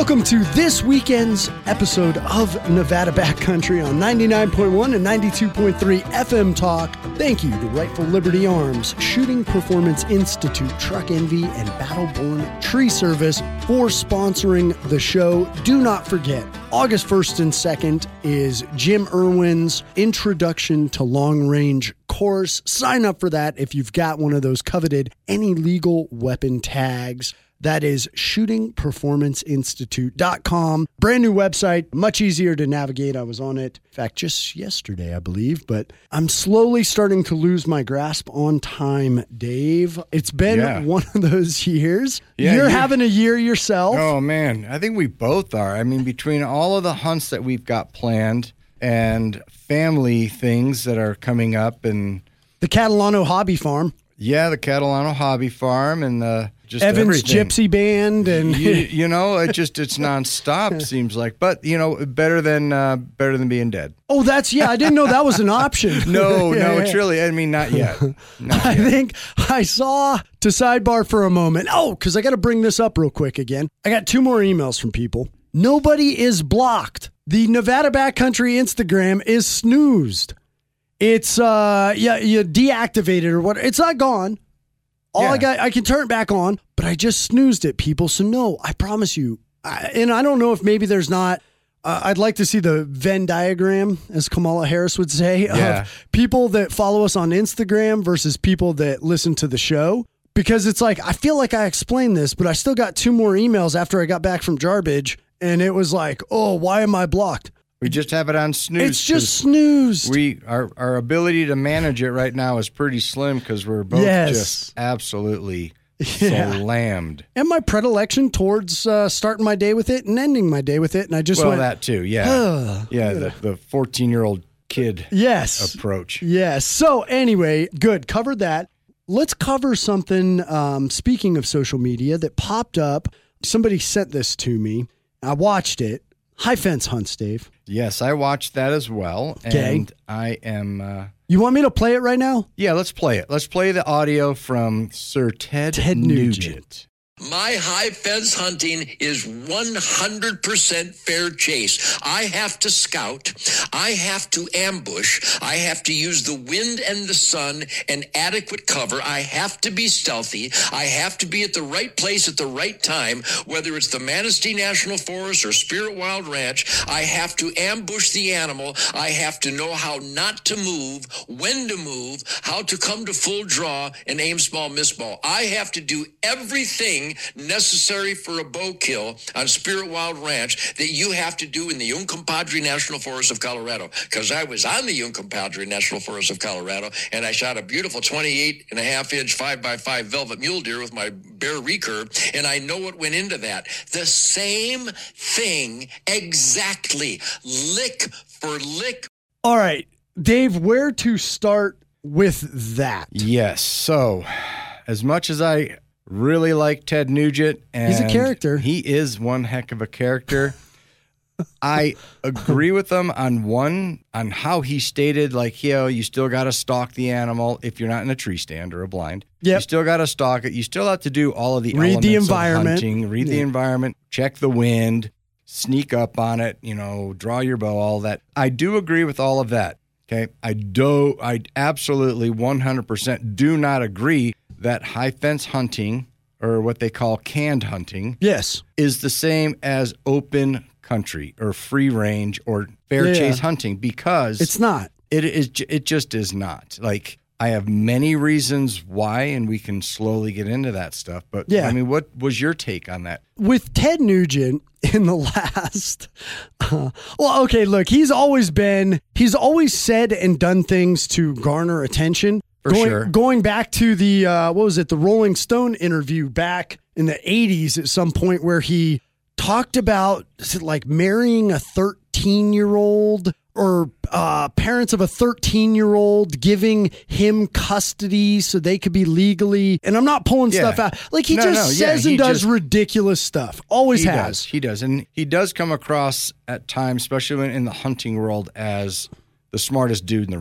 Welcome to this weekend's episode of Nevada Backcountry on 99.1 and 92.3 FM Talk. Thank you to Rightful Liberty Arms, Shooting Performance Institute, Truck Envy, and Battleborn Tree Service for sponsoring the show. Do not forget, August 1st and 2nd is Jim Irwin's Introduction to Long Range course. Sign up for that if you've got one of those coveted any legal weapon tags. That is shootingperformanceinstitute.com. Brand new website, much easier to navigate. I was on it, in fact, just yesterday, I believe, but I'm slowly starting to lose my grasp on time, Dave. It's been one of those years. You're having a year yourself. Oh, man. I think we both are. I mean, between all of the hunts that we've got planned and family things that are coming up and the Catalano Hobby Farm. Yeah, the Catalano Hobby Farm and the just Evans everything. Gypsy Band and it's nonstop seems like, but better than being dead. Oh, I didn't know that was an option. No, it's really, I mean, not yet. I think I saw, to sidebar for a moment. Oh, because I got to bring this up real quick again. I got 2 more emails from people. Nobody is blocked. The Nevada Backcountry Instagram is snoozed. It's you deactivated or what? It's not gone. I can turn it back on, but I just snoozed it, people. So no, I promise you. And I don't know if maybe there's not. I'd like to see the Venn diagram, as Kamala Harris would say, of people that follow us on Instagram versus people that listen to the show. Because it's like, I feel like I explained this, but I still got 2 more emails after I got back from Jarbidge, and it was like, oh, why am I blocked? We just have it on snooze. It's just snoozed. Our ability to manage it right now is pretty slim because we're both just absolutely slammed. And my predilection towards starting my day with it and ending my day with it, and I just went that too. Yeah, the 14-year-old kid approach. Yes. So anyway, good. Covered that. Let's cover something. Speaking of social media, that popped up. Somebody sent this to me. I watched it. High fence hunts, Dave. Yes, I watched that as well. Okay. And I am... you want me to play it right now? Yeah, let's play it. Let's play the audio from Sir Ted Nugent. My high fence hunting is 100% fair chase. I have to scout. I have to ambush. I have to use the wind and the sun and adequate cover. I have to be stealthy. I have to be at the right place at the right time, whether it's the Manistee National Forest or Spirit Wild Ranch. I have to ambush the animal. I have to know how not to move, when to move, how to come to full draw and aim small, miss small. I have to do everything necessary for a bow kill on Spirit Wild Ranch that you have to do in the Uncompahgre National Forest of Colorado, because I was on the Uncompahgre National Forest of Colorado and I shot a beautiful 28.5-inch 5x5 velvet mule deer with my Bear recurve, and I know what went into that. The same thing exactly, lick for lick. All right, Dave, where to start with that? Yes, so as much as I really like Ted Nugent, and he's a character. He is one heck of a character. I agree with him on how he stated, like, you still got to stalk the animal if you're not in a tree stand or a blind. Yep. You still got to stalk it. You still have to do all of the read elements the environment. Of hunting, read the environment, check the wind, sneak up on it, draw your bow, all that. I do agree with all of that. Okay. I absolutely 100% do not agree that high fence hunting, or what they call canned hunting, is the same as open country or free range or fair chase hunting, because it's not. It just is not. Like, I have many reasons why, and we can slowly get into that stuff. But I mean, what was your take on that? With Ted Nugent in the last, look, he's always said and done things to garner attention. Going back to the, the Rolling Stone interview back in the 80s at some point, where he talked about, is it like marrying a 13-year-old or parents of a 13-year-old giving him custody so they could be legally, and I'm not pulling stuff out. Like, he says and does ridiculous stuff. Always has. He does. And he does come across at times, especially in the hunting world, as the smartest dude in the room.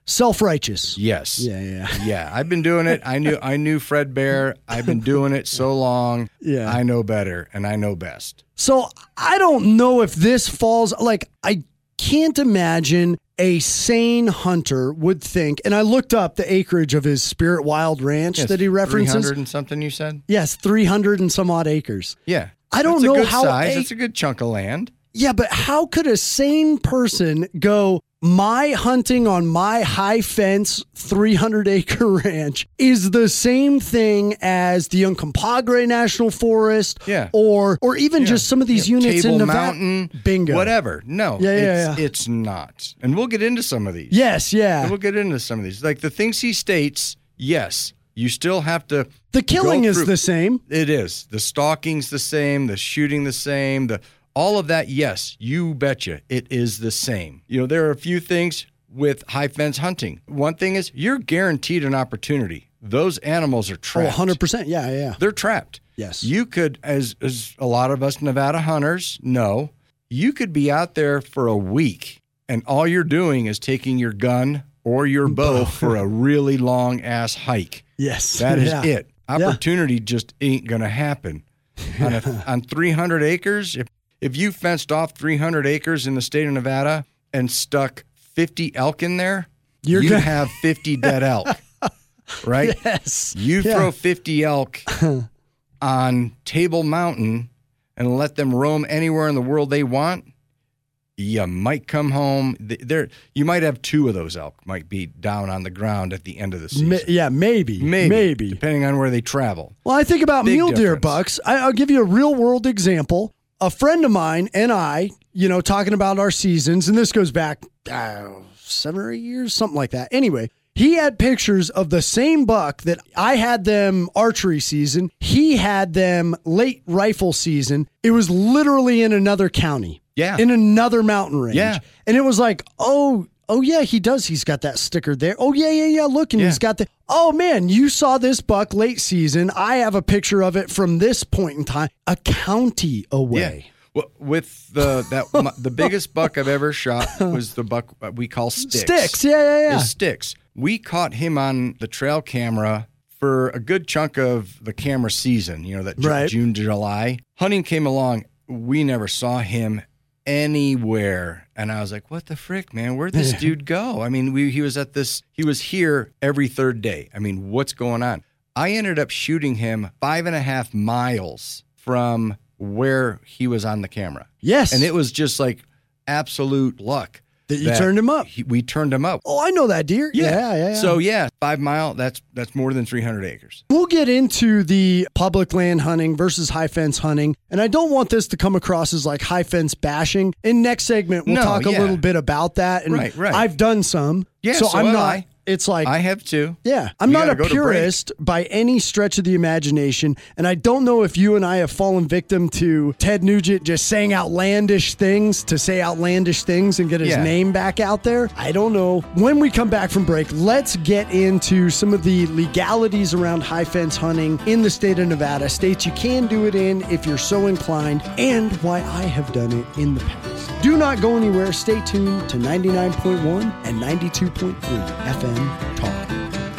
Self-righteous. Yes. Yeah. Yeah. I've been doing it. I knew Fred Bear. I've been doing it so long. Yeah. I know better and I know best. So I don't know if this falls, like, I can't imagine a sane hunter would think, and I looked up the acreage of his Spirit Wild Ranch that he references. 300 and something you said? Yes, 300 and some odd acres. Yeah. I don't That's know a good how size. It's a good chunk of land. Yeah, but how could a sane person go, my hunting on my high fence 300 acre ranch is the same thing as the Uncompahgre National Forest, or even just some of these units Table in Nevada. Mountain, bingo, whatever. No, it's not. And we'll get into some of these. Yes, yeah. And we'll get into some of these. Like the things he states, yes, you still have to. The killing is the same. It is. The stalking's the same, the shooting the same, all of that, yes, you betcha, it is the same. You know, there are a few things with high fence hunting. One thing is you're guaranteed an opportunity. Those animals are trapped. 100%, yeah. They're trapped. Yes. You could, as a lot of us Nevada hunters know, you could be out there for a week and all you're doing is taking your gun or your bow for a really long ass hike. Yes. That is it. Opportunity just ain't going to happen. On 300 acres, if you fenced off 300 acres in the state of Nevada and stuck 50 elk in there, you'd have 50 dead elk, right? Yes. You throw 50 elk on Table Mountain and let them roam anywhere in the world they want, you might come home. You might have 2 of those elk might be down on the ground at the end of the season. Maybe. Depending on where they travel. Well, I think about mule deer bucks. I'll give you a real world example. A friend of mine and I, talking about our seasons, and this goes back 7 or 8 years, something like that. Anyway, he had pictures of the same buck that I had them archery season. He had them late rifle season. It was literally in another county. Yeah. In another mountain range. Yeah. And it was like, oh yeah, he does. He's got that sticker there. Oh yeah. Look, and he's got the, oh man, you saw this buck late season. I have a picture of it from this point in time, a county away. Yeah. Well, with the biggest buck I've ever shot was the buck we call Sticks. Sticks, yeah. It's Sticks. We caught him on the trail camera for a good chunk of the camera season, that June, July. Hunting came along. We never saw him anywhere. And I was like, what the frick, man? Where'd this dude go? I mean, he was here every third day. I mean, what's going on? I ended up shooting him 5.5 miles from where he was on the camera. Yes. And it was just like absolute luck. That you turned him up. We turned him up. Oh, I know that deer. Yeah. So 5 mile, that's more than 300 acres. We'll get into the public land hunting versus high fence hunting. And I don't want this to come across as like high fence bashing. In next segment, we'll talk a little bit about that. And right. I've done some. Yeah, so I'm not. I. It's like I have too. Yeah. I'm not a purist by any stretch of the imagination. And I don't know if you and I have fallen victim to Ted Nugent just saying outlandish things to say outlandish things and get his name back out there. I don't know. When we come back from break, let's get into some of the legalities around high fence hunting in the state of Nevada, states you can do it in if you're so inclined, and why I have done it in the past. Do not go anywhere. Stay tuned to 99.1 and 92.3 FM Talk.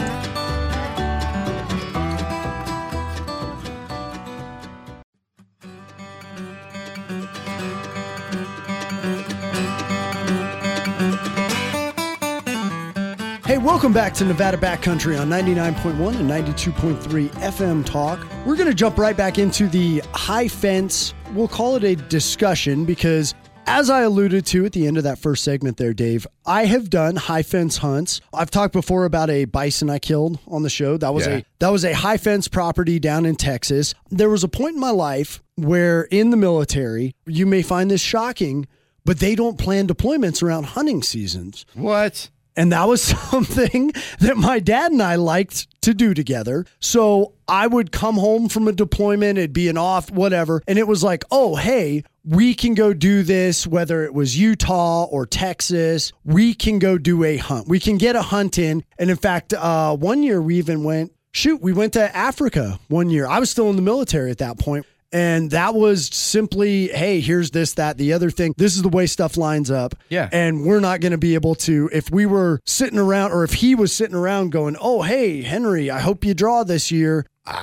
Hey, welcome back to Nevada Backcountry on 99.1 and 92.3 FM Talk. We're going to jump right back into the high fence. We'll call it a discussion because, as I alluded to at the end of that first segment there, Dave, I have done high fence hunts. I've talked before about a bison I killed on the show. That was a high fence property down in Texas. There was a point in my life where in the military, you may find this shocking, but they don't plan deployments around hunting seasons. What? And that was something that my dad and I liked to do together. So I would come home from a deployment, it'd be an off, whatever. And it was like, oh, hey, we can go do this, whether it was Utah or Texas, we can go do a hunt. We can get a hunt in. And in fact, one year we even went to Africa one year. I was still in the military at that point. And that was simply, hey, here's this, that, the other thing. This is the way stuff lines up. Yeah. And we're not going to be able to, if we were sitting around, or if he was sitting around going, oh, hey, Henry, I hope you draw this year.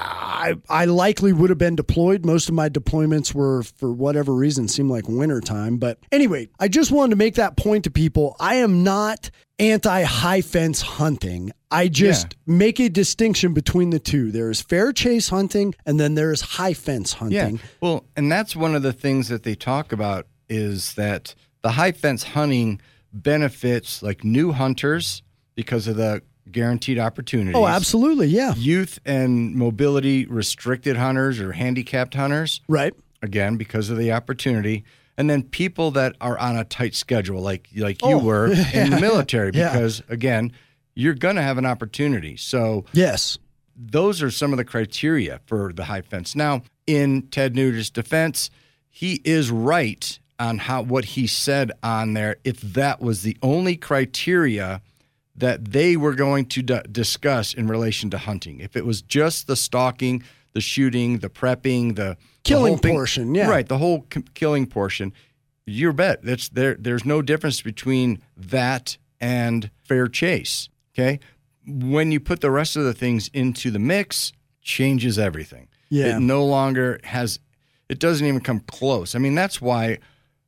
I likely would have been deployed. Most of my deployments were, for whatever reason, seemed like wintertime. But anyway, I just wanted to make that point to people. I am not anti-high fence hunting. I just make a distinction between the two. There is fair chase hunting, and then there is high fence hunting. Yeah. Well, and that's one of the things that they talk about is that the high fence hunting benefits like new hunters because of the guaranteed opportunities. Oh, absolutely. Yeah. Youth and mobility restricted hunters or handicapped hunters. Right. Again, because of the opportunity. And then people that are on a tight schedule, like you were in the military, because again, you're going to have an opportunity. So yes, those are some of the criteria for the high fence. Now, in Ted Nugent's defense, he is right on what he said on there. If that was the only criteria that they were going to discuss in relation to hunting, if it was just the stalking, the shooting, the prepping, the killing portion, right, the whole killing portion, you bet there's no difference between that and fair chase. Okay, when you put the rest of the things into the mix, changes everything. Yeah, it no longer has. It doesn't even come close. I mean, that's why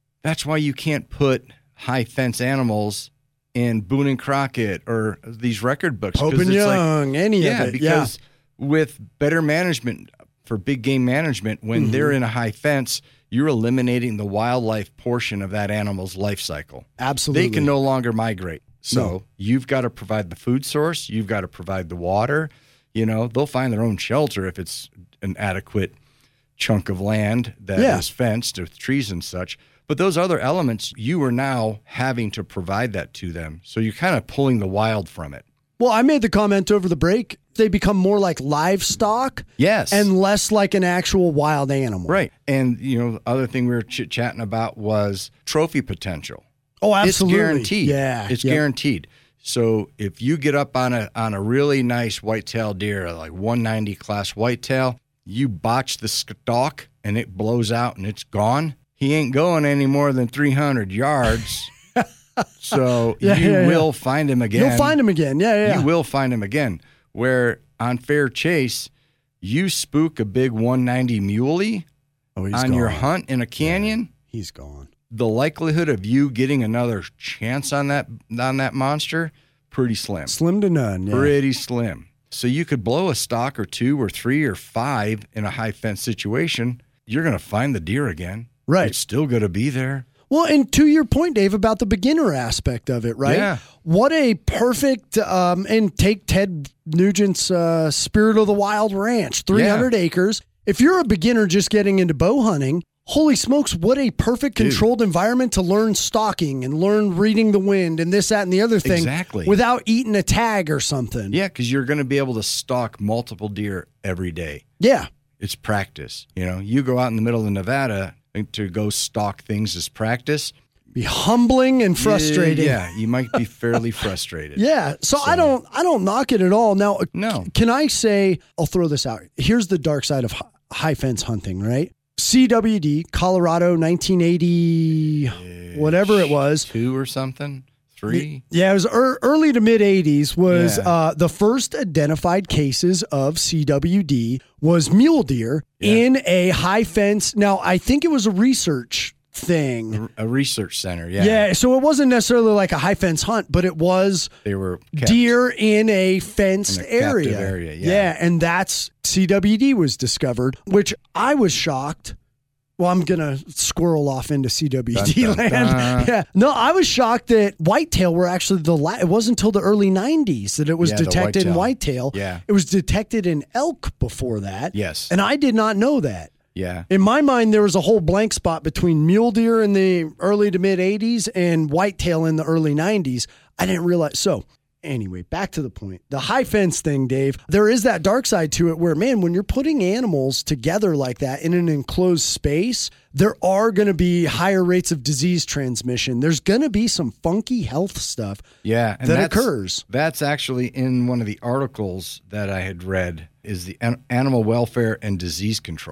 you can't put high fence animals in Boone and Crockett or these record books. Pope and Young, any of it. Because with better management for big game management, when they're in a high fence, you're eliminating the wildlife portion of that animal's life cycle. Absolutely. They can no longer migrate. So you've got to provide the food source. You've got to provide the water. They'll find their own shelter if it's an adequate chunk of land that is fenced with trees and such. But those other elements, you are now having to provide that to them. So you're kind of pulling the wild from it. Well, I made the comment over the break. They become more like livestock. Yes. And less like an actual wild animal. Right. And, the other thing we were chit-chatting about was trophy potential. Oh, absolutely. It's guaranteed. Yeah. It's guaranteed. So if you get up on a really nice whitetail deer, like 190 class whitetail, you botch the stalk and it blows out and it's gone. He ain't going any more than 300 yards. So you will find him again. You'll find him again. Yeah. You will find him again. Where on fair chase, you spook a big 190 muley on your hunt in a canyon. Yeah, he's gone. The likelihood of you getting another chance on that monster, pretty slim. Slim to none. Yeah. Pretty slim. So you could blow a stalk or 2 or 3 or 5 in a high fence situation. You're going to find the deer again. Right. It's still going to be there. Well, and to your point, Dave, about the beginner aspect of it, right? Yeah. What a perfect, and take Ted Nugent's Spirit of the Wild Ranch, 300 acres. If you're a beginner just getting into bow hunting, holy smokes, what a perfect controlled environment to learn stalking and learn reading the wind and this, that, and the other thing. Exactly. Without eating a tag or something. Yeah, because you're going to be able to stalk multiple deer every day. Yeah. It's practice. You go out in the middle of Nevada to go stalk things as practice. Be humbling and frustrating. Yeah, you might be fairly frustrated. Yeah, so I don't knock it at all. Now, no. Can I say, I'll throw this out. Here's the dark side of high fence hunting, right? CWD, Colorado, 1980, whatever it was. 2 or something? 3? Yeah, it was early to mid 80s was the first identified cases of CWD was mule deer in a high fence. Now, I think it was a research thing. A research center, yeah. Yeah, so it wasn't necessarily like a high fence hunt, but it was they were kept deer in a fenced area. Yeah, and that's CWD was discovered, which I was shocked. Well, I'm going to squirrel off into CWD land. Yeah. No, I was shocked that whitetail were actually it wasn't until the early 90s that it was detected in whitetail. Yeah. It was detected in elk before that. Yes. And I did not know that. Yeah. In my mind, there was a whole blank spot between mule deer in the early to mid 80s and whitetail in the early 90s. I didn't realize. So anyway, back to the point. The high fence thing, Dave, there is that dark side to it where, man, when you're putting animals together like that in an enclosed space, there are going to be higher rates of disease transmission. There's going to be some funky health stuff that occurs. That's actually in one of the articles that I had read is the animal welfare and disease control.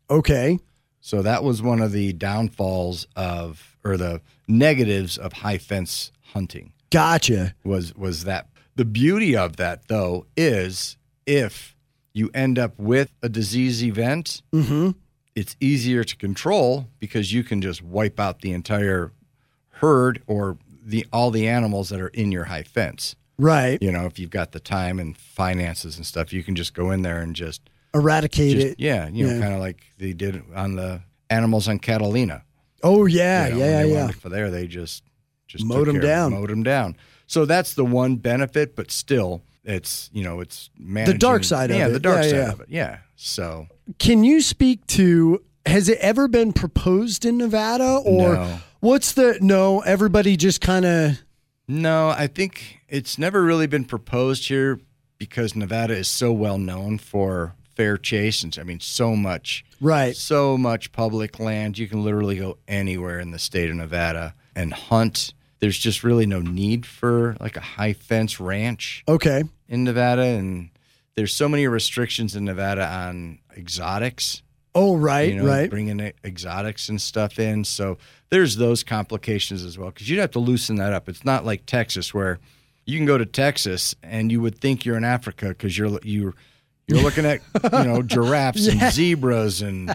Okay. So that was one of the downfalls or the negatives of high fence hunting. Gotcha. Was that. The beauty of that, though, is if you end up with a disease event, it's easier to control because you can just wipe out the entire herd or all the animals that are in your high fence. Right. You know, if you've got the time and finances and stuff, you can just go in there and just eradicate it. Yeah, kind of like they did on the animals on Catalina. Oh yeah, yeah. For there, they just mowed them down. Mowed them down. So that's the one benefit, but still, it's it's managing the dark side of it. Yeah, the dark side of it. Yeah. So can you speak to? Has it ever been proposed in Nevada, or no. Everybody just kind of. No, I think it's never really been proposed here because Nevada is so well known for fair chase. And I mean, so much public land. You can literally go anywhere in the state of Nevada and hunt. There's just really no need for like a high fence ranch in Nevada. And there's so many restrictions in Nevada on exotics. Oh, right. Bringing exotics and stuff in. So there's those complications as well because you'd have to loosen that up. It's not like Texas where you can go to Texas and you would think you're in Africa because you're looking at giraffes and zebras and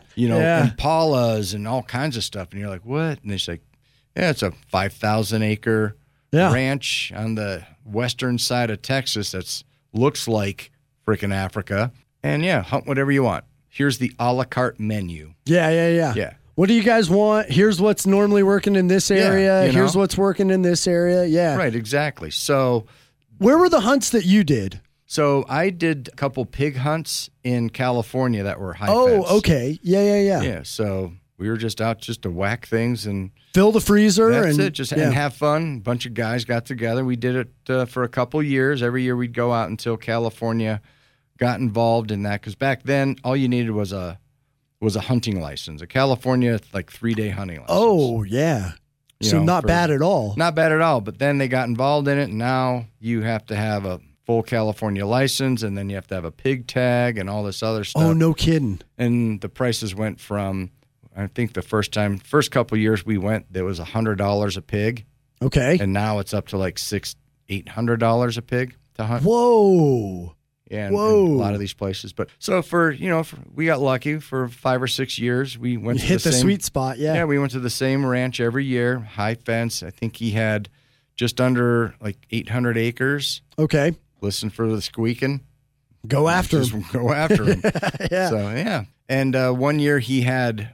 impalas and all kinds of stuff and you're like, what? And it's like, yeah, it's a 5,000 acre ranch on the western side of Texas that looks like freaking Africa. And hunt whatever you want. Here's the a la carte menu. Yeah. What do you guys want? Here's what's normally working in this area. Here's what's working in this area. Yeah. Right, exactly. So where were the hunts that you did? So I did a couple pig hunts in California that were high fence. Oh, okay. Yeah. Yeah, so we were just out just to whack things and fill the freezer. That's it, and have fun. A bunch of guys got together. We did it for a couple years. Every year we'd go out until California got involved in that because back then all you needed was a hunting license. A California 3-day hunting license. Oh yeah, not bad at all. Not bad at all. But then they got involved in it, and now you have to have a full California license, and then you have to have a pig tag and all this other stuff. Oh, no kidding. And the prices went from, I think the first couple years we went, there was $100 a pig. Okay. And now it's up to like $800 a pig to hunt. Whoa. Yeah, in a lot of these places. But so we got lucky for 5 or 6 years. We went to hit the sweet spot. Yeah. Yeah, we went to the same ranch every year, high fence. I think he had just under 800 acres. Okay. Listen for the squeaking. Go after him. Go after him. Yeah. So, yeah. And one year he had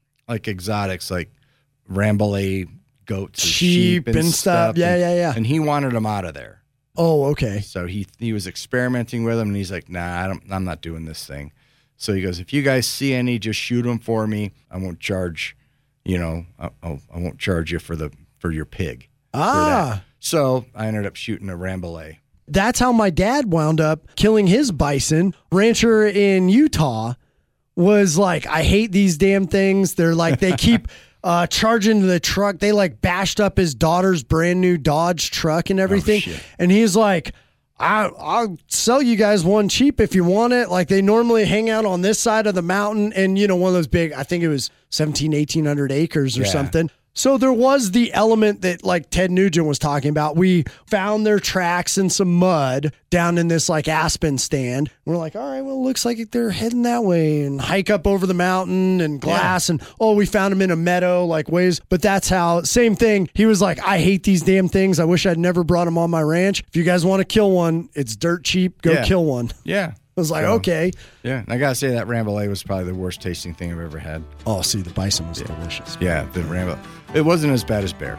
exotics like Rambouillet goats, sheep and stuff. Yeah. And he wanted them out of there. Oh, okay. So he was experimenting with them, and he's like, "Nah, I'm not doing this thing." So he goes, "If you guys see any, just shoot them for me. I won't charge, I won't charge you for your pig." Ah. So I ended up shooting a Rambouillet. That's how my dad wound up killing his bison. Rancher in Utah was like, "I hate these damn things. They're like they keep." Charging the truck. They bashed up his daughter's brand new Dodge truck and everything. Oh, and he's like, I'll sell you guys one cheap if you want it. They normally hang out on this side of the mountain and, one of those big, I think it was 1,800 acres or something. So there was the element that Ted Nugent was talking about. We found their tracks in some mud down in this aspen stand. We're like, all right, well, it looks like they're heading that way and hike up over the mountain and glass. And, we found them in a meadow ways. But that's how, same thing. He was like, I hate these damn things. I wish I'd never brought them on my ranch. If you guys want to kill one, it's dirt cheap. Go kill one. Yeah. I was like, okay. Yeah, and I got to say that Rambouillet was probably the worst tasting thing I've ever had. Oh, see, the bison was delicious. Yeah, the Rambouillet. It wasn't as bad as bear.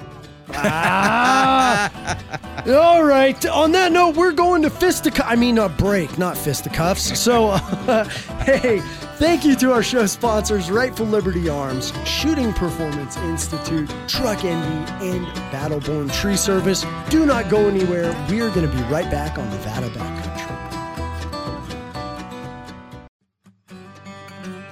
All right. On that note, we're going to fisticuffs. I mean, a break, not fisticuffs. So, hey, thank you to our show sponsors, Rightful Liberty Arms, Shooting Performance Institute, Truck Envy, and Battleborn Tree Service. Do not go anywhere. We are going to be right back on Nevada Backcountry.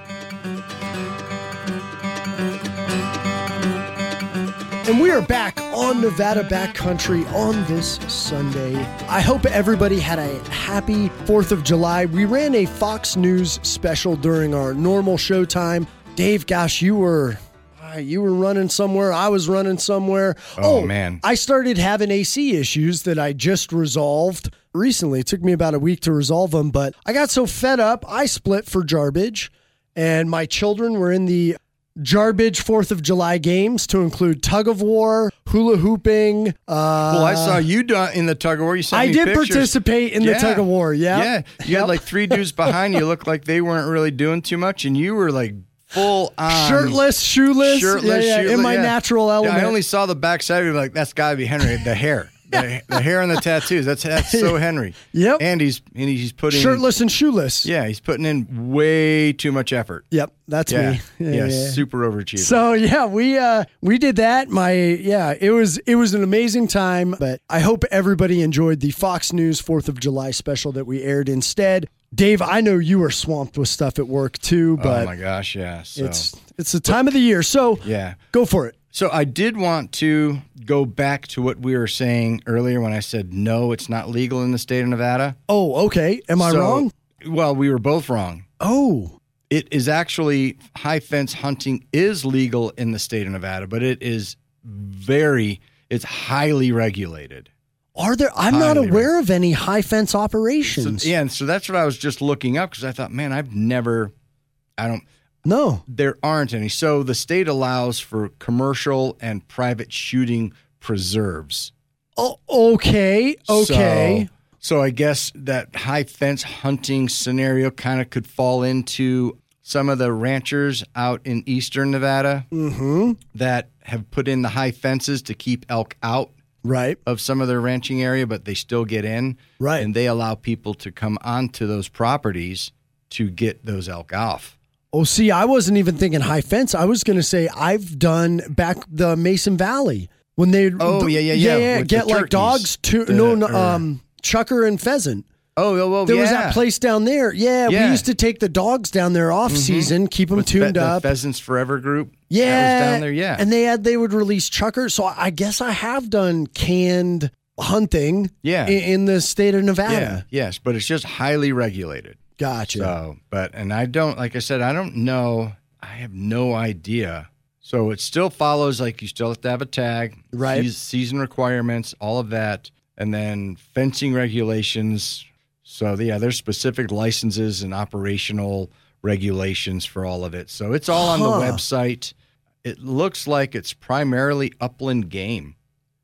And we are back on Nevada Backcountry on this Sunday. I hope everybody had a happy 4th of July. We ran a Fox News special during our normal show time. Dave, gosh, you were running somewhere. I was running somewhere. Oh, man. I started having AC issues that I just resolved recently. It took me about a week to resolve them, but I got so fed up, I split for Jarbidge, and my children were in the Jarbidge 4th of July games to include tug of war, hula hooping. Well, I saw you in the tug of war. You sent I me did pictures. participate in the tug of war. Yeah. Yeah. You had like 3 dudes behind you. Looked like they weren't really doing too much, and you were like full on. Shirtless, shoeless. Shoeless, in my natural element. Yeah, I only saw the backside of you, like, that's got to be Henry. The hair. The hair and the tattoos. That's so Henry. Yep. And he's putting shirtless and shoeless. Yeah, he's putting in way too much effort. Yep, that's me. Yeah, super overachiever. So yeah, we did that. It was an amazing time. But I hope everybody enjoyed the Fox News 4th of July special that we aired instead. Dave, I know you were swamped with stuff at work too, but oh my gosh, yeah. So. It's the time of the year. So yeah, go for it. So I did want to go back to what we were saying earlier when I said, no, it's not legal in the state of Nevada. Oh, okay. Am I wrong? Well, we were both wrong. Oh. It is actually, high fence hunting is legal in the state of Nevada, but it's highly regulated. Are there? I'm not aware of any high fence operations. So that's what I was just looking up because I thought, man, No. There aren't any. So the state allows for commercial and private shooting preserves. Oh, okay. So I guess that high fence hunting scenario kind of could fall into some of the ranchers out in eastern Nevada that have put in the high fences to keep elk out of some of their ranching area, but they still get in. Right. And they allow people to come onto those properties to get those elk off. Oh, see, I wasn't even thinking high fence. I was going to say I've done back the Mason Valley when they get like dogs to chucker and pheasant. There was that place down there. Yeah, we used to take the dogs down there off season, keep them tuned up. The Pheasants Forever group. Yeah, that was down there. Yeah, and they would release chucker. So I guess I have done canned hunting. Yeah. In the state of Nevada. Yeah, yes, but it's just highly regulated. Gotcha. So, I don't, like I said, I don't know. I have no idea. So it still follows, like you still have to have a tag, right? Season requirements, all of that, and then fencing regulations. So yeah, there's specific licenses and operational regulations for all of it. So it's all on the website. It looks like it's primarily upland game.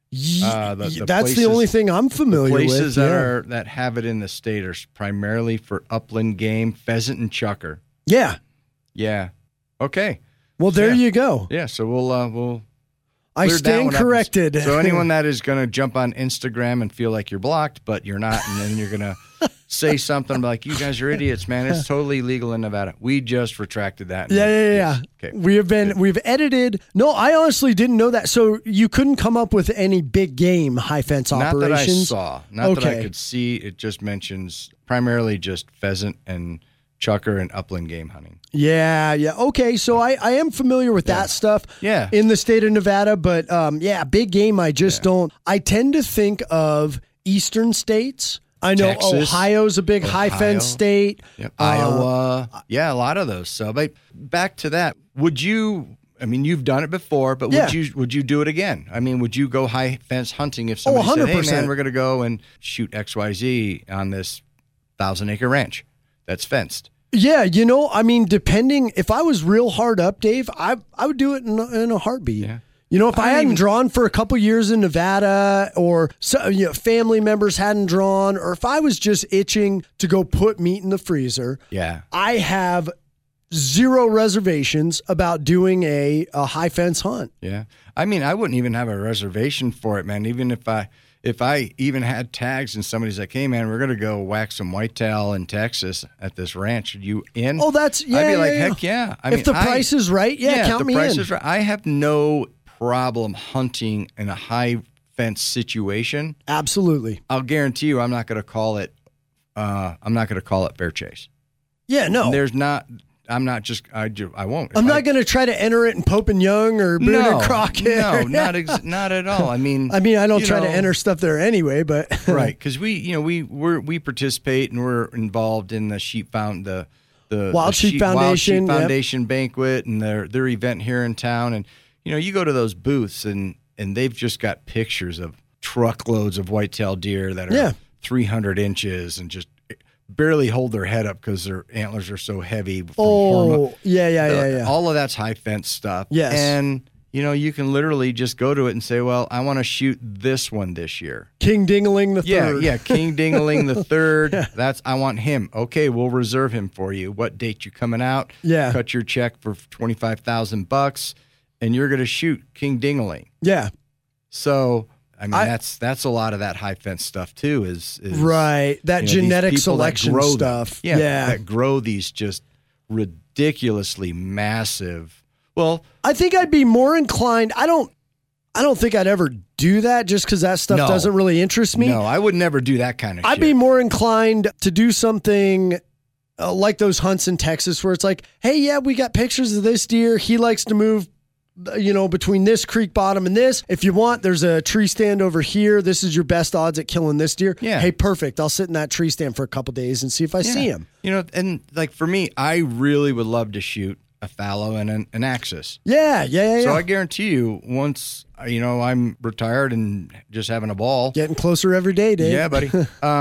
That's the only thing I'm familiar with. Places that have it in the state are primarily for upland game, pheasant and chucker. Yeah. Yeah. Okay. Well, there you go. Yeah. So we'll. I stand corrected. So anyone that is going to jump on Instagram and feel like you're blocked, but you're not, and then you're going to say something like, "You guys are idiots, man! It's totally legal in Nevada." We just retracted that. Yeah. Okay. We've edited. No, I honestly didn't know that. So you couldn't come up with any big game high fence operations. Not that I could see. It just mentions primarily just pheasant and chucker and upland game hunting. Yeah. Okay, so I am familiar with that stuff. Yeah. In the state of Nevada, but big game. I just don't. I tend to think of eastern states. I know Texas, Ohio's a big high fence state. Yep. Iowa. A lot of those. So, but back to that. Would you? I mean, you've done it before, but would you do it again? I mean, would you go high fence hunting if somebody said, "Hey, man, we're going to go and shoot XYZ on this 1,000-acre ranch that's fenced"? Yeah, I mean, depending, if I was real hard up, Dave, I would do it in a heartbeat. Yeah. If I hadn't drawn for a couple years in Nevada, or family members hadn't drawn, or if I was just itching to go put meat in the freezer, I have zero reservations about doing a high fence hunt. Yeah. I mean, I wouldn't even have a reservation for it, man. Even if I even had tags and somebody's like, "Hey, man, we're going to go whack some whitetail in Texas at this ranch. Are you in?" Oh, I'd be like, heck yeah. If the price is right, count me in. If the price is right, I have no problem hunting in a high fence situation. Absolutely. I'll guarantee you, I'm not going to call it fair chase. Yeah, no. There's not. I'm not just, I won't. I'm not going to try to enter it in Pope and Young or Boone and Crockett. No, not at all. I mean, I don't try to enter stuff there anyway, but right. Cause we participate and we're involved in the Sheep Found, the Wild Sheep Foundation, Foundation banquet and their event here in town. And, you go to those booths and they've just got pictures of truckloads of whitetail deer that are 300 inches and just barely hold their head up because their antlers are so heavy. All of that's high fence stuff. Yes. And, you can literally just go to it and say, well, I want to shoot this one this year. King Dingaling the third. Yeah, King Dingaling the third. I want him. Okay, we'll reserve him for you. What date you coming out? Yeah. Cut your check for $25,000 and you're going to shoot King Dingaling. Yeah. So, that's a lot of that high fence stuff too is right. That genetic selection stuff. That grow these just ridiculously massive. Well, I think I'd be more inclined. I don't think I'd ever do that just because that stuff doesn't really interest me. No, I would never do that kind of shit. I'd be more inclined to do something like those hunts in Texas where it's like, hey, yeah, we got pictures of this deer. He likes to move, between this creek bottom and this. If you want, there's a tree stand over here. This is your best odds at killing this deer. Yeah. Hey, perfect. I'll sit in that tree stand for a couple days and see if I see him. And like for me, I really would love to shoot a fallow and an axis. Yeah. So I guarantee you, once I'm retired and just having a ball, getting closer every day, Dave. Yeah, buddy.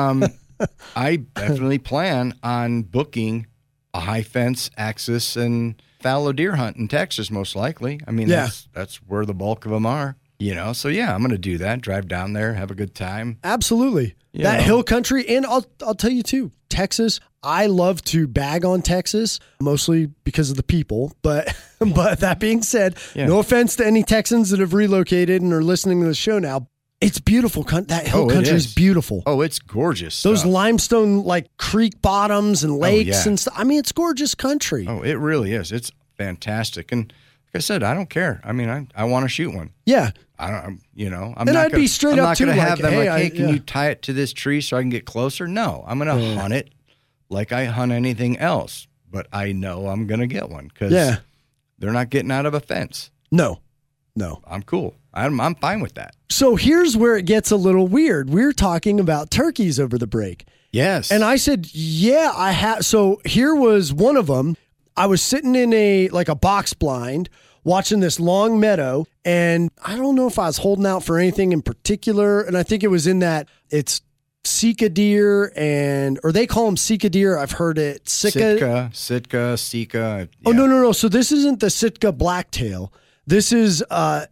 I definitely plan on booking a high fence axis and fallow deer hunt in Texas, most likely. That's where the bulk of them are. So yeah, I'm going to do that. Drive down there, have a good time. Absolutely. That hill country, and I'll tell you too, Texas. I love to bag on Texas, mostly because of the people. But that being said, no offense to any Texans that have relocated and are listening to the show now. It's beautiful. That hill country is beautiful. Oh, it's gorgeous. Those limestone creek bottoms and lakes and stuff. It's gorgeous country. Oh, it really is. It's fantastic. And like I said, I don't care. I want to shoot one. Yeah. I'm I'd not be straight up to have them hey, can you tie it to this tree so I can get closer? No, I'm going to hunt it like I hunt anything else. But I know I'm going to get one because they're not getting out of a fence. No. I'm cool. I'm fine with that. So here's where it gets a little weird. We're talking about turkeys over the break. Yes. And I said, yeah, I have. So here was one of them. I was sitting in a box blind watching this long meadow, and I don't know if I was holding out for anything in particular. And I think it was in that it's Sika deer or they call them Sika deer. I've heard it. Sitka. Yeah. Oh, no. So this isn't the Sitka blacktail. This is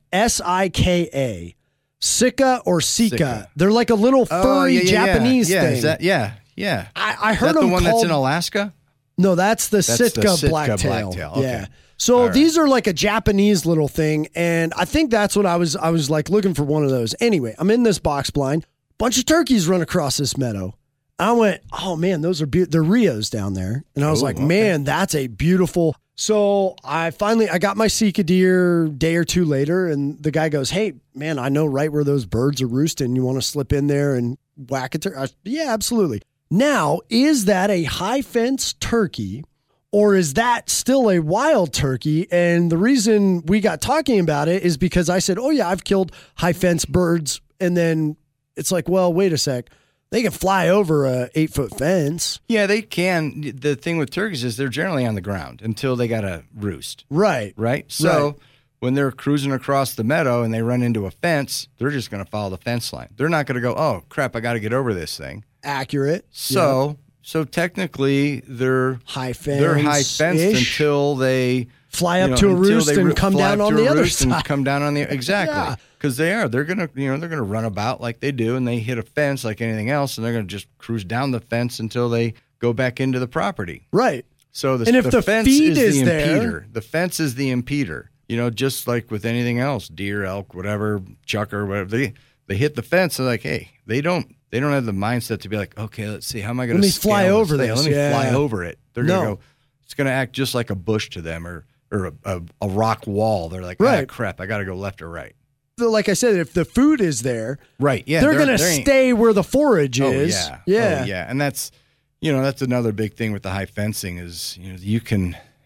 Sika. Sika or Sika. They're like a little furry Japanese thing. Is that, yeah. I heard them the one that's in Alaska? No, that's the Sitka blacktail. Okay. Yeah. So these are like a Japanese little thing, and I think that's what I was looking for one of those. Anyway, I'm in this box blind. Bunch of turkeys run across this meadow. I went, oh man, those are they're Rios down there. And I was man, that's a beautiful. So I got my Sika deer day or two later, and the guy goes, hey man, I know right where those birds are roosting. You want to slip in there and whack it? Yeah, absolutely. Now, is that a high fence turkey or is that still a wild turkey? And the reason we got talking about it is because I said, oh yeah, I've killed high fence birds. And then it's like, well, wait a sec. They can fly over a 8-foot fence. Yeah, they can. The thing with turkeys is they're generally on the ground until they got to roost. Right. So when they're cruising across the meadow and they run into a fence, they're just going to follow the fence line. They're not going to go, oh crap, I got to get over this thing. Accurate. So technically they're high fenced until they fly up to a roost and come down on the other side. And come down on the exactly because they're gonna run about like they do, and they hit a fence like anything else, and they're gonna just cruise down the fence until they go back into the property. Right. So the fence is the impeder. The fence is the impeder. Just like with anything else, deer, elk, whatever, chucker, whatever, they hit the fence. They're like, hey, they don't have the mindset to be like, okay, let's see, how am I going to fly over this? Let me fly over it. They're going to go, it's going to act just like a bush to them or a rock wall. They're like, ah, crap, I got to go left or right. Like I said, if the food is there, right? Yeah, they're going to stay where the forage is. Yeah. And that's, that's another big thing with the high fencing is, you can,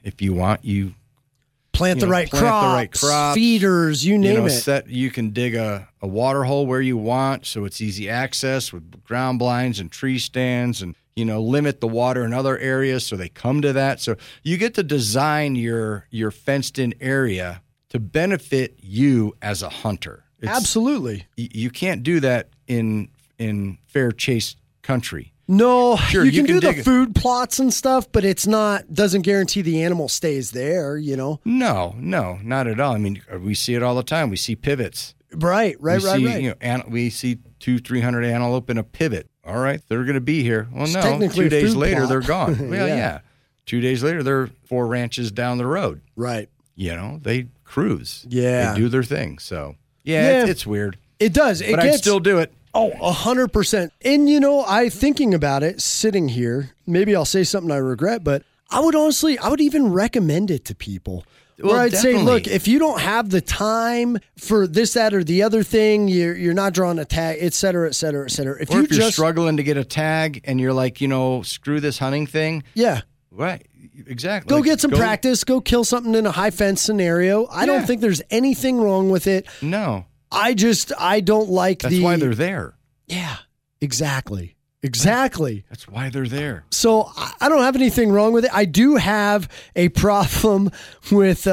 if you want, you plant the right crops, feeders, you name it. You can dig a water hole where you want, so it's easy access with ground blinds and tree stands, and limit the water in other areas so they come to that. So you get to design your fenced in area to benefit you as a hunter. Absolutely. You can't do that in fair chase country. No, sure, you can do the food plots and stuff, but doesn't guarantee the animal stays there, No, not at all. I mean, we see it all the time. We see pivots. Right. We see 200-300 antelope in a pivot. All right, they're going to be here. Well, it's no, 2 days later, plot. They're gone. Well, yeah. 2 days later, they're 4 ranches down the road. Right. They cruise. Yeah. They do their thing. So, it's weird. It does. But I'd still do it. Oh, 100%. And, thinking about it, sitting here, maybe I'll say something I regret, but I would even recommend it to people. Well, I'd definitely. say, look, if you don't have the time for this, that, or the other thing, you're not drawing a tag, et cetera, et cetera, et cetera. If you're struggling to get a tag and you're like, screw this hunting thing. Yeah. Right. Exactly. Go get some practice. Go kill something in a high fence scenario. I don't think there's anything wrong with it. No. I don't like That's why they're there. Yeah, exactly. Exactly. That's why they're there. So I don't have anything wrong with it. I do have a problem with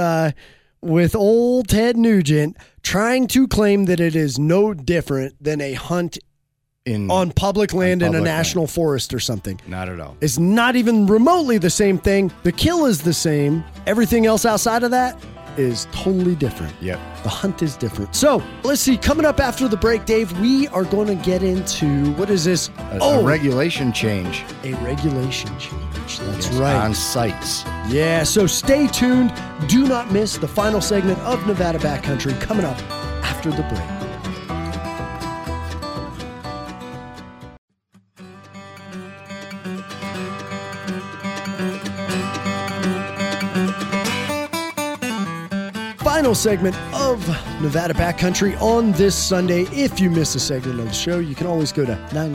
old Ted Nugent trying to claim that it is no different than a hunt on public land in a national forest or something. Not at all. It's not even remotely the same thing. The kill is the same. Everything else outside of that is totally different. Yep. The hunt is different. So let's see. Coming up after the break, Dave, we are going to get into, what is this? A regulation change. A regulation change. That's right. On sites. Yeah. So stay tuned. Do not miss the final segment of Nevada Backcountry coming up after the break. Final segment of Nevada Backcountry on this Sunday. If you miss a segment of the show, you can always go to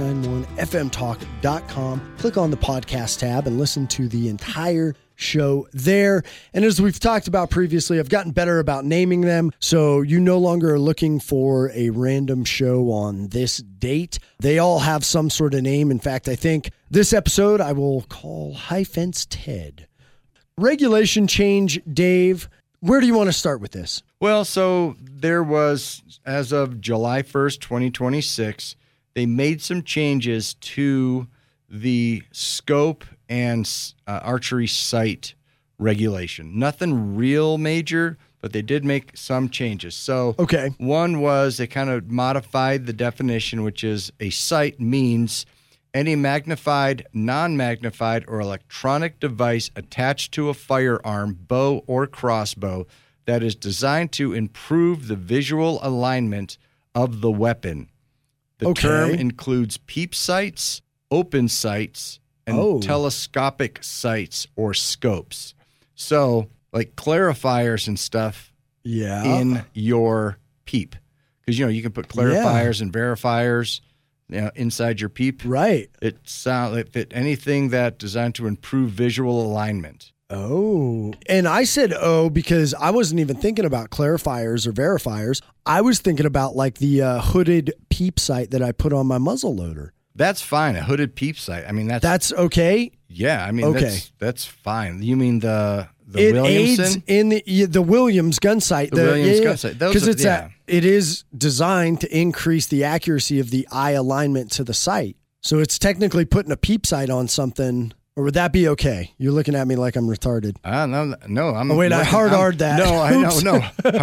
991fmtalk.com, click on the podcast tab, and listen to the entire show there. And as we've talked about previously, I've gotten better about naming them, so you no longer are looking for a random show on this date. They all have some sort of name. In fact, I think this episode I will call High Fence Ted. Regulation change, Dave. Where do you want to start with this? Well, so there was, as of July 1st, 2026, they made some changes to the scope and archery site regulation. Nothing real major, but they did make some changes. So one was they kind of modified the definition, which is a site means any magnified, non-magnified, or electronic device attached to a firearm, bow, or crossbow that is designed to improve the visual alignment of the weapon. The term includes peep sights, open sights, and telescopic sights or scopes. So, like clarifiers and stuff in your peep. Because, you can put clarifiers and verifiers inside your peep. Right. It fit anything that designed to improve visual alignment. Oh. And I said because I wasn't even thinking about clarifiers or verifiers. I was thinking about like the hooded peep sight that I put on my muzzle loader. That's fine. A hooded peep sight. I mean, that's okay. Yeah. I mean, that's fine. You mean the Williamson? Aids in the Williams gun sight. The Williams gun sight. Because it is designed to increase the accuracy of the eye alignment to the sight. So it's technically putting a peep sight on something. Or would that be okay? You're looking at me like I'm retarded. No. I hard-R'd that. No, I know. No.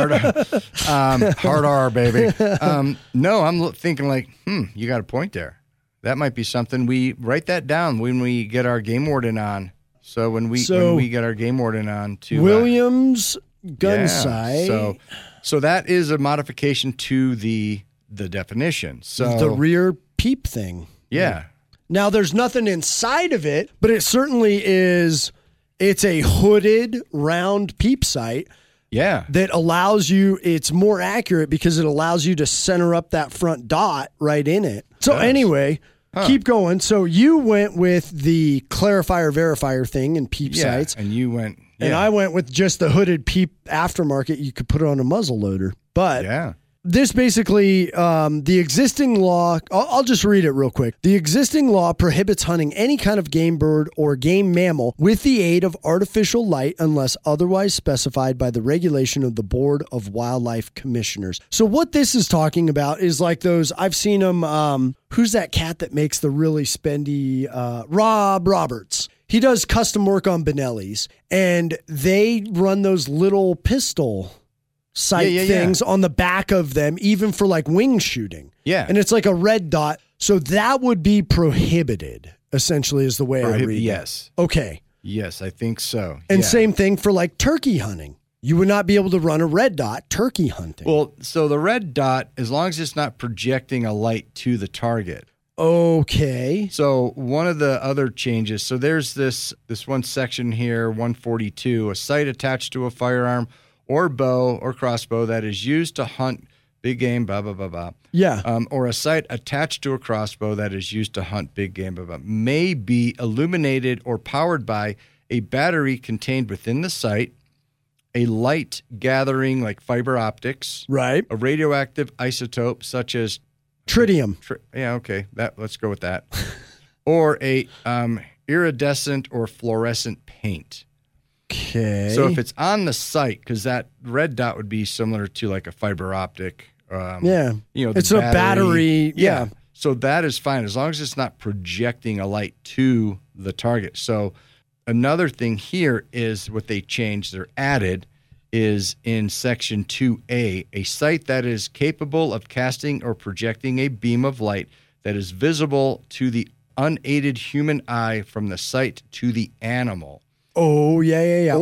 Hard R, baby. No, I'm thinking like, you got a point there. That might be something. We write that down when we get our game warden on. So when we get our game warden on to Williams gun sight. So that is a modification to the definition. So the rear peep thing. Yeah. Now there's nothing inside of it, but it certainly is. It's a hooded round peep sight. Yeah. That allows you. It's more accurate because it allows you to center up that front dot right in it. So anyway. Keep going. So you went with the clarifier verifier thing in peep sights. And you went, And I went with just the hooded Peep aftermarket. You could put it on a muzzle loader. But this basically, the existing law, I'll just read it real quick. The existing law prohibits hunting any kind of game bird or game mammal with the aid of artificial light unless otherwise specified by the regulation of the Board of Wildlife Commissioners. So what this is talking about is like those, I've seen them, who's that cat that makes the really spendy, Rob Roberts. He does custom work on Benellis, and they run those little pistol sight things on the back of them, even for like wing shooting. Yeah. And it's like a red dot. So that would be prohibited, essentially, is the way I read it. Yes. Okay. Yes, I think so. And same thing for like turkey hunting. You would not be able to run a red dot turkey hunting. Well, so the red dot, as long as it's not projecting a light to the target. Okay. So one of the other changes, so there's this one section here, 142, a sight attached to a firearm or bow or crossbow that is used to hunt big game, blah, blah, blah, blah. Yeah. Or a sight attached to a crossbow that is used to hunt big game, blah, blah, may be illuminated or powered by a battery contained within the sight, a light gathering like fiber optics, right? A radioactive isotope such as tritium. Okay. Let's go with that. Or a iridescent or fluorescent paint. Okay. So if it's on the site, because that red dot would be similar to like a fiber optic. It's a battery. Yeah. So that is fine as long as it's not projecting a light to the target. So another thing here is what they changed, they're added, is in section 2A, a sight that is capable of casting or projecting a beam of light that is visible to the unaided human eye from the site to the animal. Oh, yeah.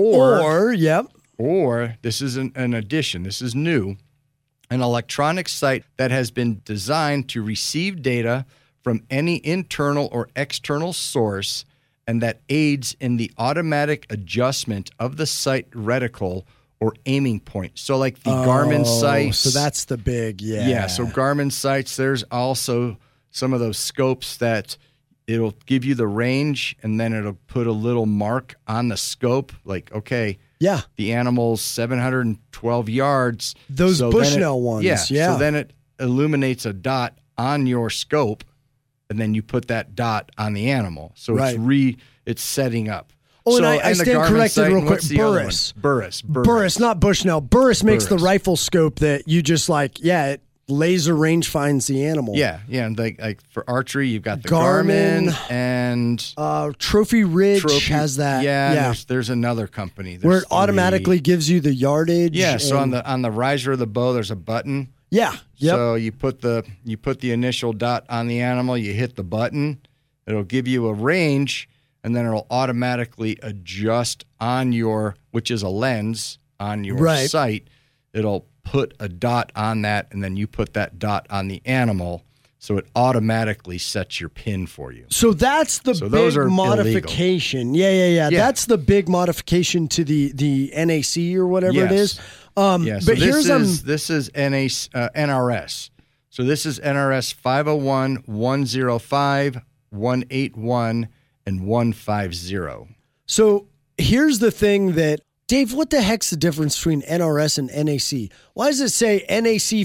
Or this is an addition. This is new. An electronic sight that has been designed to receive data from any internal or external source and that aids in the automatic adjustment of the sight reticle or aiming point. So like the Garmin sights. So that's the big, Yeah, so Garmin sights, there's also some of those scopes that it'll give you the range and then it'll put a little mark on the scope. Like, okay, the animal's 712 yards. Those Bushnell ones. Yeah. So then it illuminates a dot on your scope and then you put that dot on the animal. So it's setting up. Oh, and I stand corrected real quick. Burris, not Bushnell. Burris makes the rifle scope that you just it laser range finds the animal. Yeah, and like for archery, you've got the Garmin and Trophy Ridge has that. Yeah. There's another company where it automatically gives you the yardage. Yeah, so on the riser of the bow, there's a button. Yeah. Yep. So you put the initial dot on the animal, you hit the button, it'll give you a range. And then it'll automatically adjust on which is a lens, on your sight. It'll put a dot on that, and then you put that dot on the animal, so it automatically sets your pin for you. So that's the big modification. Yeah. That's the big modification to the NAC or whatever it is. But this is NRS. So this is NRS 501, 105, 181, and 150. So here's the thing that, Dave, what the heck's the difference between NRS and NAC? Why does it say NAC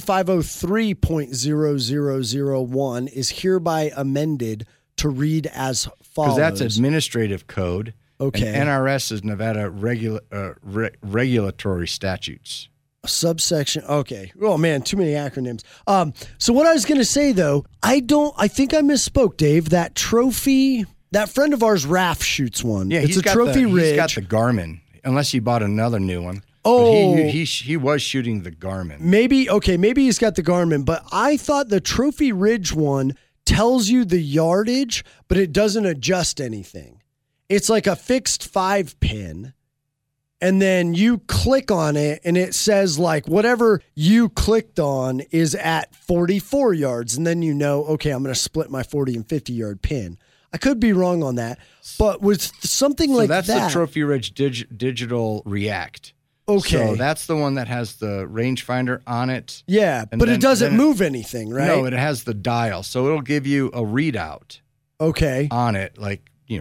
503.0001 is hereby amended to read as follows? Because that's administrative code. Okay. And NRS is Nevada regulatory statutes. Subsection. Okay. Oh man, too many acronyms. So what I was going to say though, I think I misspoke, Dave. That trophy. That friend of ours, Raph, shoots one. Yeah, it's a Trophy Ridge. He's got the Garmin, unless he bought another new one. Oh, but he was shooting the Garmin. Maybe he's got the Garmin, but I thought the Trophy Ridge one tells you the yardage, but it doesn't adjust anything. It's like a fixed 5-pin, and then you click on it, and it says like whatever you clicked on is at 44 yards, and then okay, I'm going to split my 40 and 50-yard pin. I could be wrong on that, but with something like that. So that's the Trophy Ridge Digital React. Okay. So that's the one that has the rangefinder on it. Yeah, but it doesn't move anything, right? No, it has the dial. So it'll give you a readout. Okay. On it, like,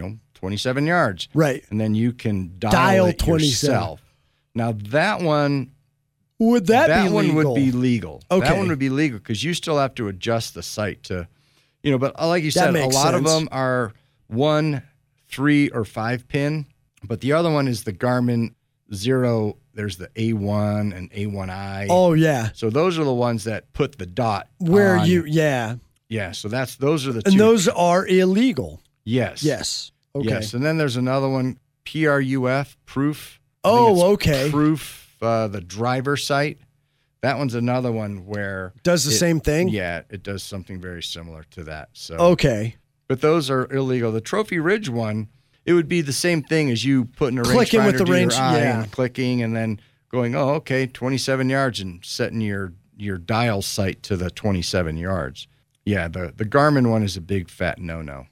27 yards. Right. And then you can dial it 27. yourself. Now, that one... Would that be legal? That one would be legal. Okay. That one would be legal because you still have to adjust the sight to, but like you said, a lot of them are 1, 3, or 5 pin, but the other one is the Garmin Zero. There's the A1 and A1i. Oh, yeah. So those are the ones that put the dot where on. Yeah. Yeah, so those are the two. And those are illegal. Yes. Yes. Okay. Yes, and then there's another one, PRUF, Proof. Okay. Proof. The driver sight, that one's another one where does the same thing. Yeah, it does something very similar to that. So okay, but those are illegal. The Trophy Ridge one, it would be the same thing as you putting a clicking rangefinder with the to range, your eye yeah, and clicking, and then going, 27 yards, and setting your dial sight to the 27 yards. Yeah, the Garmin one is a big fat no.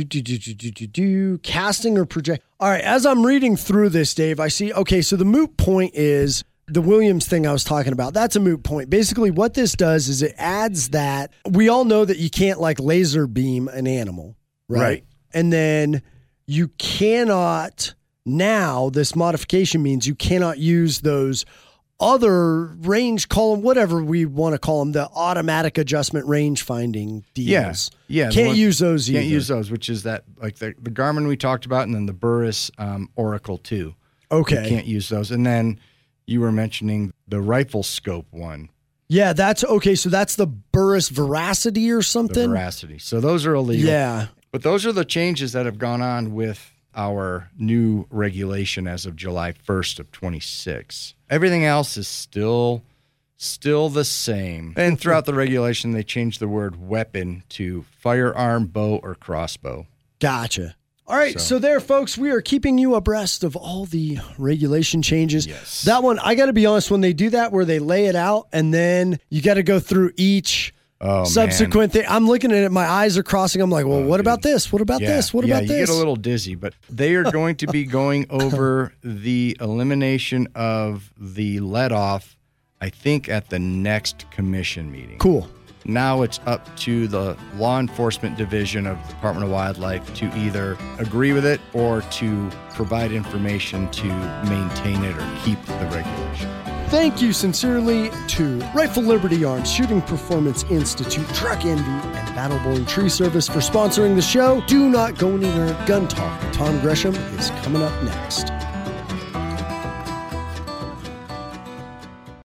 Casting or project. All right, as I'm reading through this, Dave, I see, okay, so the moot point is the Williams thing I was talking about. That's a moot point. Basically, what this does is it adds that we all know that you can't like laser beam an animal, right? And then you cannot, now this modification means you cannot use those other range column, whatever we want to call them, the automatic adjustment range finding deals. Yeah. Can't use those either. Can't use those, which is that like the Garmin we talked about, and then the Burris Oracle 2. Okay. You can't use those. And then you were mentioning the rifle scope one. Yeah, that's okay. So that's the Burris Veracity or something? The Veracity. So those are illegal. Yeah. But those are the changes that have gone on with our new regulation as of July 1st of 26. Everything else is still the same. And throughout the regulation, they changed the word weapon to firearm, bow, or crossbow. Gotcha. All right, so there, folks, we are keeping you abreast of all the regulation changes. Yes. That one, I got to be honest, when they do that, where they lay it out, and then you got to go through each subsequent thing. I'm looking at it, my eyes are crossing. I'm like, well, what about this? What about this? What about this? You get a little dizzy, but they are going to be going over the elimination of the let-off, I think, at the next commission meeting. Cool. Now it's up to the law enforcement division of the Department of Wildlife to either agree with it or to provide information to maintain it or keep the regulation. Thank you sincerely to Rifle Liberty Arms, Shooting Performance Institute, Truck Envy, and Battleborn Tree Service for sponsoring the show. Do not go anywhere. Gun Talk with Tom Gresham is coming up next.